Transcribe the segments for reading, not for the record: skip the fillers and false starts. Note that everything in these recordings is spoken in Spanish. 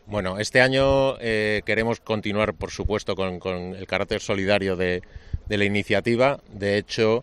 Bueno, este año queremos continuar, por supuesto, con el carácter solidario de la iniciativa. De hecho,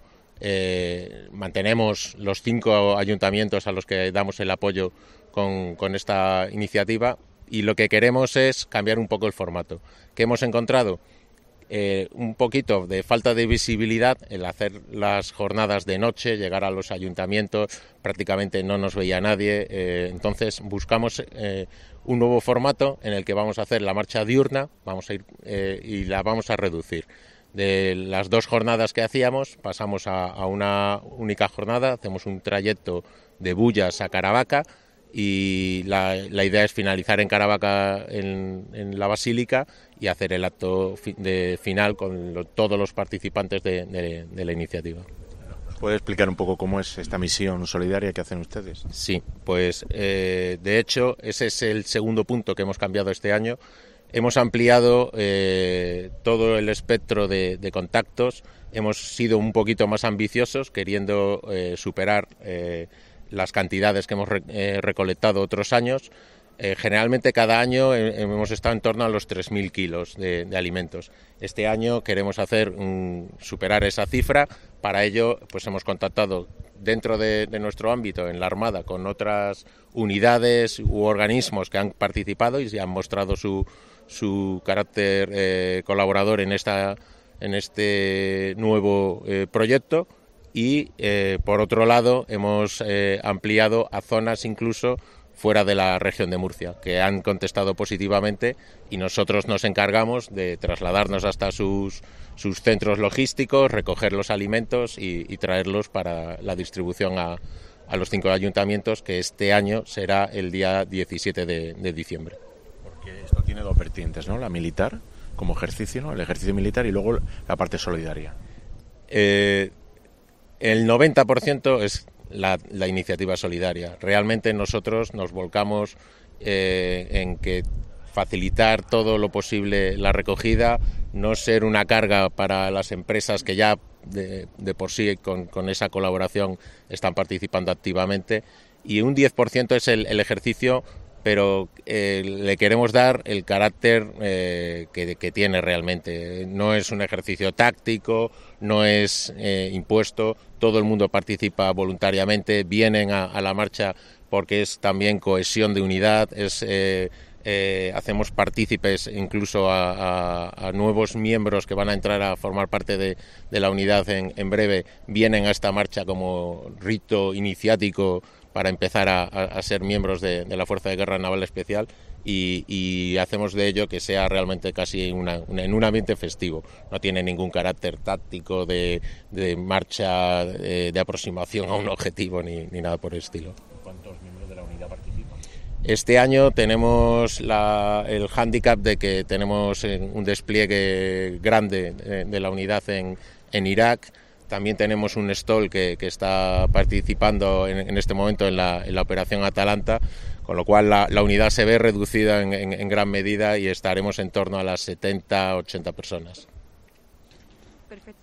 mantenemos los 5 ayuntamientos a los que damos el apoyo con esta iniciativa, y lo que queremos es cambiar un poco el formato. ¿Qué hemos encontrado? Un poquito de falta de visibilidad, el hacer las jornadas de noche, llegar a los ayuntamientos, prácticamente no nos veía nadie, entonces buscamos un nuevo formato en el que vamos a hacer la marcha diurna, vamos a ir y la vamos a reducir. De las 2 jornadas que hacíamos pasamos a una única jornada, hacemos un trayecto de Bullas a Caravaca, y la idea es finalizar en Caravaca en la Basílica y hacer el acto final con todos los participantes de la iniciativa. ¿Puede explicar un poco cómo es esta misión solidaria que hacen ustedes? Sí, pues de hecho ese es el segundo punto que hemos cambiado este año. Hemos ampliado todo el espectro de contactos, hemos sido un poquito más ambiciosos, queriendo superar las cantidades que hemos recolectado otros años. Generalmente cada año hemos estado en torno a los 3.000 kilos de alimentos. Este año queremos superar esa cifra. Para ello pues hemos contactado dentro de nuestro ámbito en la Armada con otras unidades u organismos que han participado y se han mostrado su carácter colaborador en este nuevo proyecto. Y por otro lado hemos ampliado a zonas incluso fuera de la región de Murcia, que han contestado positivamente, y nosotros nos encargamos de trasladarnos hasta sus centros logísticos, recoger los alimentos y traerlos para la distribución a los 5 ayuntamientos, que este año será el día 17 de diciembre. Porque esto tiene 2 vertientes, ¿no? La militar como ejercicio, ¿no? El ejercicio militar, y luego la parte solidaria. El 90% es la iniciativa solidaria. Realmente nosotros nos volcamos en que facilitar todo lo posible la recogida, no ser una carga para las empresas que ya de por sí con esa colaboración están participando activamente, y un 10% es el ejercicio, pero le queremos dar el carácter que tiene realmente. No es un ejercicio táctico, no es impuesto, todo el mundo participa voluntariamente, vienen a la marcha porque es también cohesión de unidad, hacemos partícipes incluso a nuevos miembros que van a entrar a formar parte de la unidad en breve, vienen a esta marcha como rito iniciático para empezar a ser miembros de la Fuerza de Guerra Naval Especial, y hacemos de ello que sea realmente casi en un ambiente festivo. No tiene ningún carácter táctico de marcha, de aproximación a un objetivo ni nada por el estilo. ¿Cuántos miembros de la unidad participan? Este año tenemos el hándicap de que tenemos un despliegue grande de la unidad en Irak. También tenemos un stall que está participando en este momento en la operación Atalanta, con lo cual la unidad se ve reducida en gran medida y estaremos en torno a las 70-80 personas. Perfecto.